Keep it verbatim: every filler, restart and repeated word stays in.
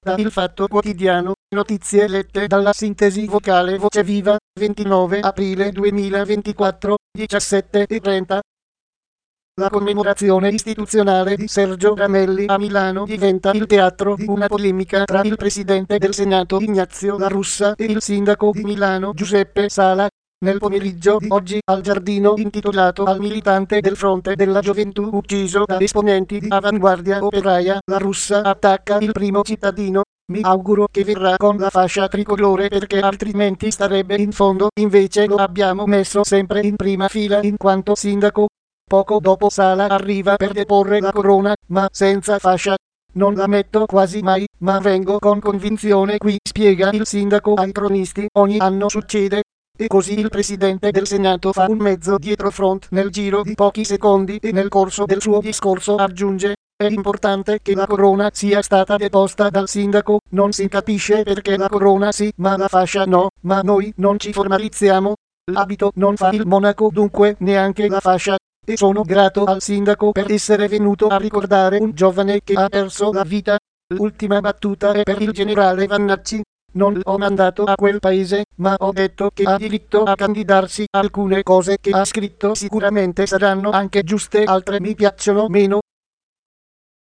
Da Il Fatto Quotidiano, notizie lette dalla sintesi vocale Voce Viva, ventinove aprile duemilaventiquattro, diciassette e trenta. La commemorazione istituzionale di Sergio Ramelli a Milano diventa il teatro di una polemica tra il presidente del Senato Ignazio La Russa e il sindaco di Milano Giuseppe Sala. Nel pomeriggio di oggi, al giardino intitolato al militante del Fronte della Gioventù ucciso da esponenti di Avanguardia Operaia, La Russa attacca il primo cittadino. Mi auguro che verrà con la fascia tricolore perché altrimenti starebbe in fondo, invece lo abbiamo messo sempre in prima fila in quanto sindaco. Poco dopo Sala arriva per deporre la corona, ma senza fascia. Non la metto quasi mai, ma vengo con convinzione qui, spiega il sindaco ai cronisti. Ogni anno succede. E così il presidente del Senato fa un mezzo dietrofront nel giro di pochi secondi e nel corso del suo discorso aggiunge: è importante che la corona sia stata deposta dal sindaco, non si capisce perché la corona sì, ma la fascia no, ma noi non ci formalizziamo. L'abito non fa il monaco, dunque neanche la fascia. E sono grato al sindaco per essere venuto a ricordare un giovane che ha perso la vita. L'ultima battuta è per il generale Vannacci. Non l'ho mandato a quel paese, ma ho detto che ha diritto a candidarsi. Alcune cose che ha scritto sicuramente saranno anche giuste, altre mi piacciono meno.